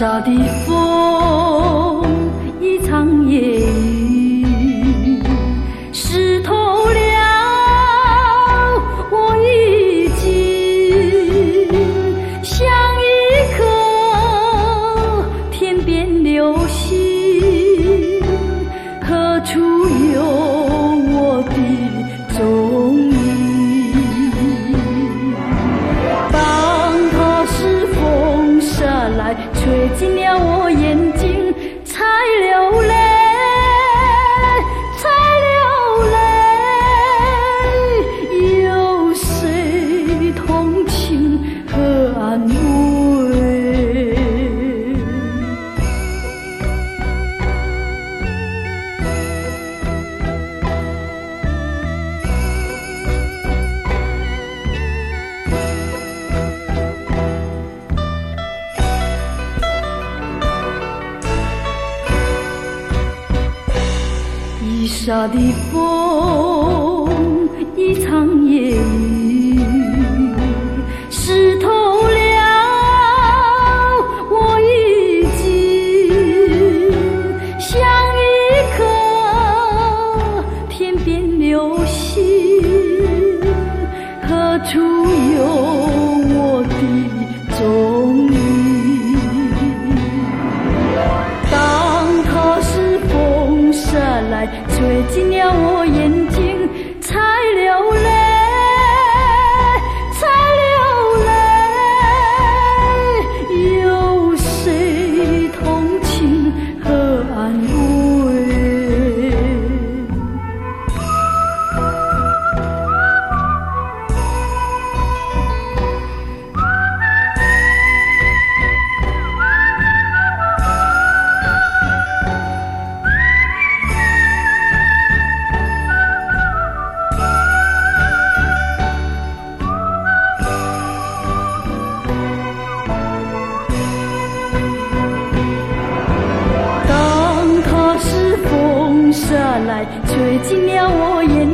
沙的风，一场夜雨，湿透了我衣襟，像一颗天边流星，何处有我的踪影？当它是风沙来吹进了我眼睛，才流泪，才流泪。有谁同情和安慰？一沙的风，一场夜雨，湿透了我衣襟，像一颗天边流星，何处有我的踪影？当它是风沙来吹进了我眼睛，才流泪，才流泪。有谁同情和安慰？当它是风沙来吹进了我眼